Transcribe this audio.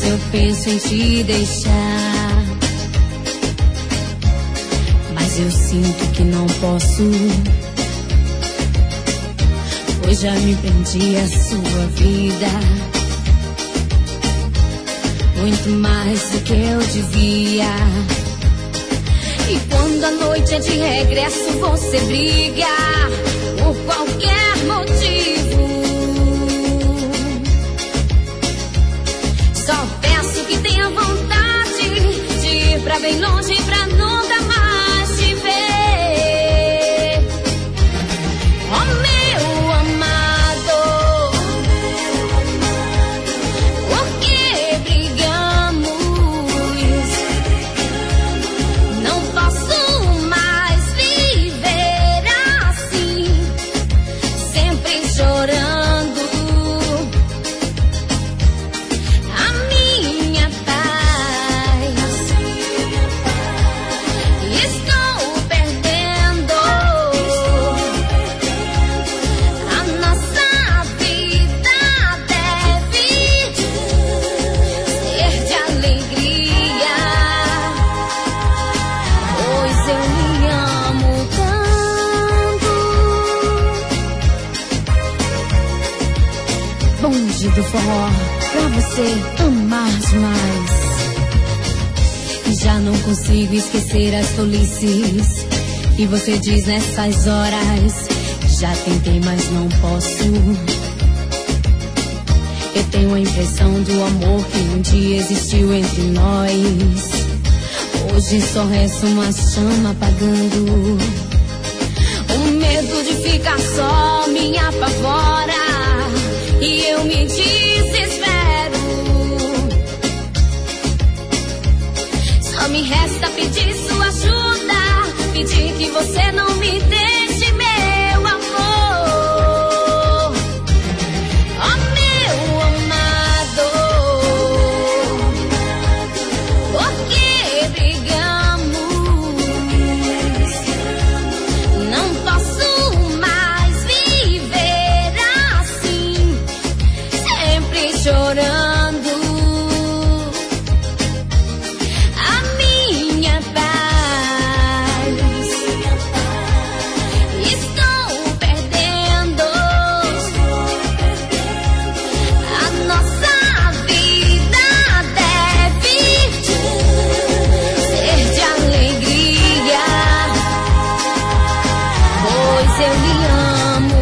eu penso em te deixar, mas eu sinto que não posso, pois já me prendi à sua vida, muito mais do que eu devia. E quando a noite é de regresso, você briga por qualquer motivo. Só peço que tenha vontade de ir pra bem longe pra nunca mais te ver. Oh, meu amado, por que brigamos? Não posso mais viver assim, sempre chorando. A minha paz estou perdendo. A nossa vida deve ser de alegria, pois eu me amo tanto. Bonde do forró, pra você amar demais. Já não consigo esquecer as tolices que você diz nessas horas. Já tentei, mas não posso. Eu tenho a impressão do amor que um dia existiu entre nós. Hoje só resta uma chama apagando. O medo de ficar só me apavora e eu me desespero. Só me resta pedir sua ajuda, pedir que você não me deixe, meu amor. Oh, meu amado, por que brigamos? Não posso mais viver assim, sempre chorando. A minha paz estou perdendo. A nossa vida deve ser de alegria, pois eu lhe amo